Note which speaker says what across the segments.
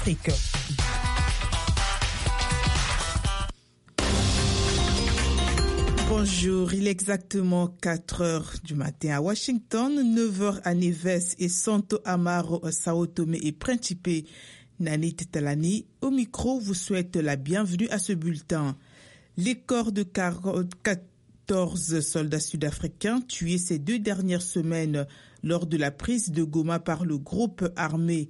Speaker 1: Afrique. Bonjour, il est exactement 4 heures du matin à Washington, 9 heures à Neves et Santo Amaro, Sao Tomé et Principe. Nanit Talani, au micro, vous souhaite la bienvenue à ce bulletin. Les corps de 14 soldats sud-africains tués ces 2 dernières semaines lors de la prise de Goma par le groupe armé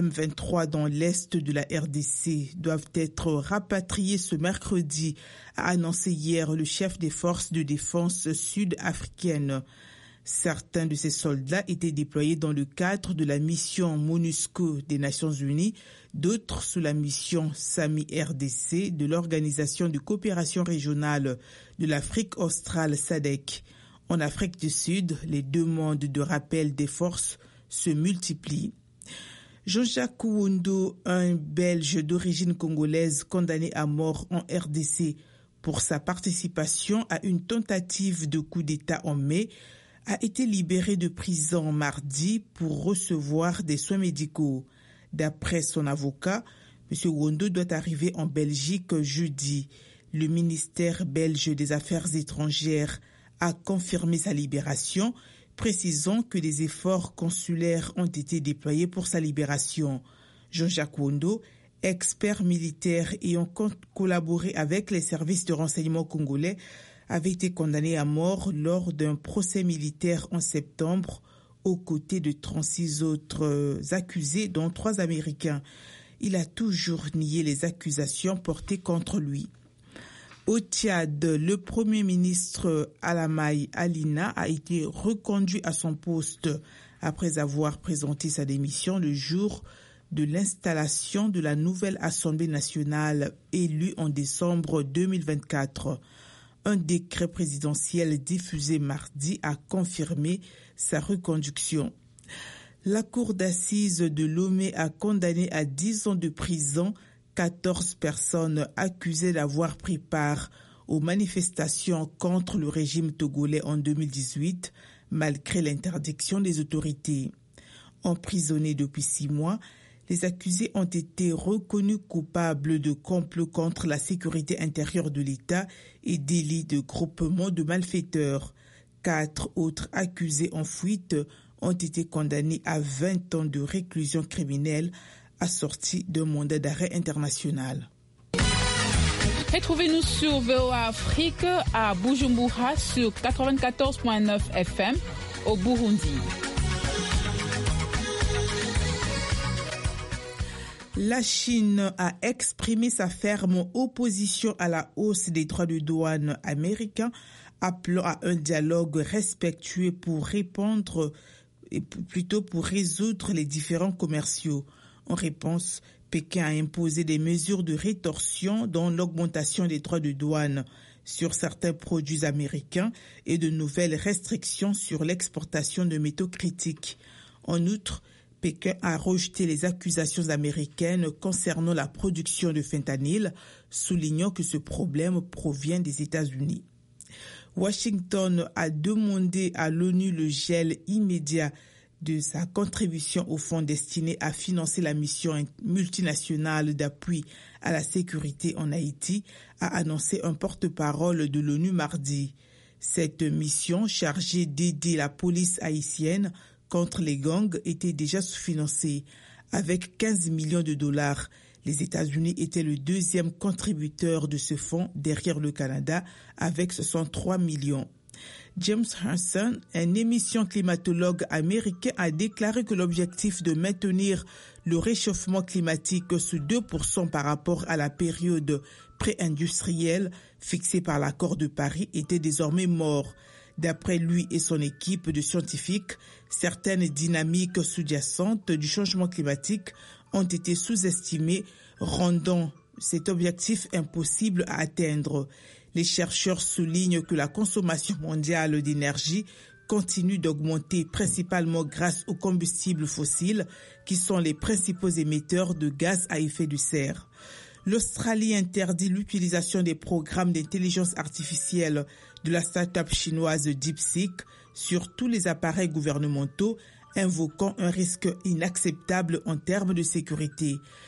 Speaker 1: M23 dans l'est de la RDC doivent être rapatriés ce mercredi, a annoncé hier le chef des forces de défense sud-africaines. Certains de ces soldats étaient déployés dans le cadre de la mission MONUSCO des Nations Unies, d'autres sous la mission SAMI-RDC de l'Organisation de coopération régionale de l'Afrique australe SADC. En Afrique du Sud, les demandes de rappel des forces se multiplient. Jean-Jacques Kouondo, un Belge d'origine congolaise condamné à mort en RDC pour sa participation à une tentative de coup d'État en mai, a été libéré de prison mardi pour recevoir des soins médicaux. D'après son avocat, M. Wondo doit arriver en Belgique jeudi. Le ministère belge des Affaires étrangères a confirmé sa libération, précisant que des efforts consulaires ont été déployés pour sa libération. Jean-Jacques Wondo, expert militaire ayant collaboré avec les services de renseignement congolais, avait été condamné à mort lors d'un procès militaire en septembre aux côtés de 36 autres accusés, dont 3 Américains. Il a toujours nié les accusations portées contre lui. Au Tchad, le Premier ministre Alamaï Alina a été reconduit à son poste après avoir présenté sa démission le jour de l'installation de la nouvelle Assemblée nationale élue en décembre 2024. Un décret présidentiel diffusé mardi a confirmé sa reconduction. La cour d'assises de Lomé a condamné à 10 ans de prison 14 personnes accusées d'avoir pris part aux manifestations contre le régime togolais en 2018, malgré l'interdiction des autorités. Emprisonnés depuis 6 mois, les accusés ont été reconnus coupables de complot contre la sécurité intérieure de l'État et délits de groupement de malfaiteurs. 4 autres accusés en fuite ont été condamnés à 20 ans de réclusion criminelle assortis d'un mandat d'arrêt international.
Speaker 2: Retrouvez-nous sur VOA Afrique à Bujumbura sur 94.9 FM au Burundi.
Speaker 1: La Chine a exprimé sa ferme opposition à la hausse des droits de douane américains, appelant à un dialogue respectueux pour résoudre les différends commerciaux. En réponse, Pékin a imposé des mesures de rétorsion dont l'augmentation des droits de douane sur certains produits américains et de nouvelles restrictions sur l'exportation de métaux critiques. En outre, Pékin a rejeté les accusations américaines concernant la production de fentanyl, soulignant que ce problème provient des États-Unis. Washington a demandé à l'ONU le gel immédiat de sa contribution au fonds destiné à financer la mission multinationale d'appui à la sécurité en Haïti, a annoncé un porte-parole de l'ONU mardi. Cette mission, chargée d'aider la police haïtienne contre les gangs, était déjà sous-financée. Avec 15 millions de dollars, les États-Unis étaient le 2e contributeur de ce fonds derrière le Canada avec 63 millions. James Hansen, un émission climatologue américain, a déclaré que l'objectif de maintenir le réchauffement climatique sous 2% par rapport à la période pré-industrielle fixée par l'accord de Paris était désormais mort. D'après lui et son équipe de scientifiques, certaines dynamiques sous-jacentes du changement climatique ont été sous-estimées, rendant cet objectif impossible à atteindre. Les chercheurs soulignent que la consommation mondiale d'énergie continue d'augmenter principalement grâce aux combustibles fossiles qui sont les principaux émetteurs de gaz à effet de serre. L'Australie interdit l'utilisation des programmes d'intelligence artificielle de la start-up chinoise DeepSeek sur tous les appareils gouvernementaux, invoquant un risque inacceptable en termes de sécurité.